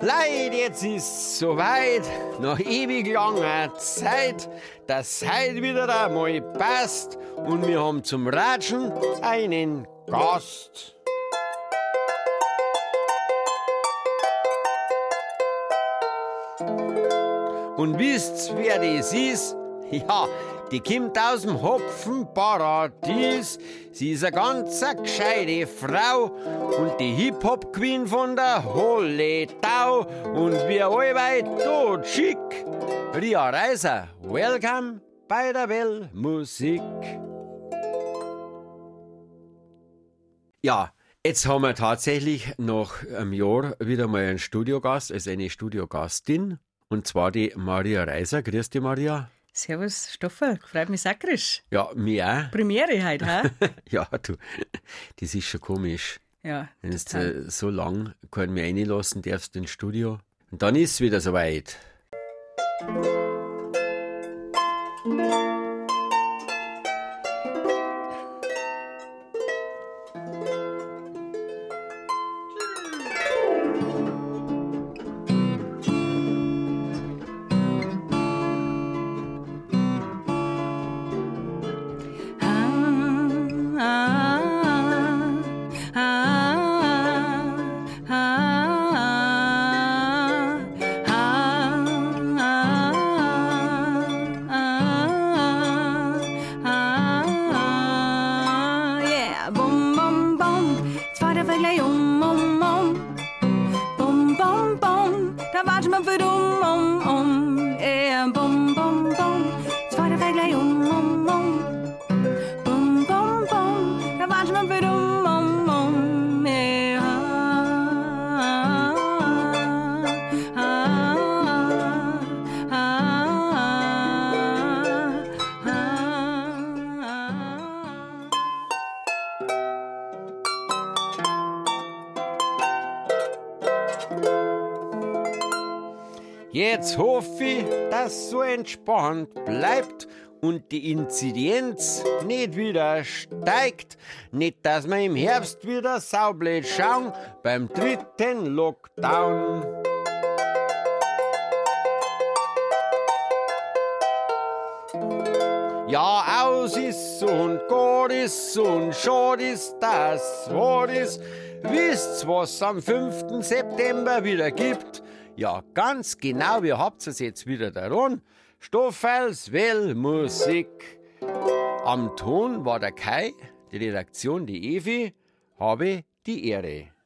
Leid, jetzt ist soweit, nach ewig langer Zeit, dass heute wieder einmal passt und wir haben zum Ratschen einen Gast. Und wisst, wer das ist? Ja, die kommt aus dem Hopfenparadies. Sie ist eine ganz gescheite Frau und die Hip-Hop-Queen von der Holledau. Und wir allweil tot schick. Ria Reiser, welcome bei der Well-Musik. Ja, jetzt haben wir tatsächlich nach einem Jahr wieder mal einen Studiogast, also eine Studiogastin. Und zwar die Maria Reiser. Grüß dich, Maria. Servus, Stoffel, freut mich sakrisch. Ja, mich auch. Premiere heute, hä? Ja, du, das ist schon komisch. Ja, wenn du so lang keinen mehr reinlassen darfst ins Studio. Und dann ist es wieder soweit. Jetzt hoffe ich, dass so entspannt bleibt und die Inzidenz nicht wieder steigt. Nicht, dass wir im Herbst wieder saublöd schauen beim 3. Lockdown. Ja, aus ist und gut ist und schade ist das, was ist. Wisst's, was am 5. September wieder gibt? Ja, ganz genau, wie habt ihr es jetzt wieder daran? Stoffels Well-Musik. Am Ton war der Kai, die Redaktion die Evi, habe die Ehre.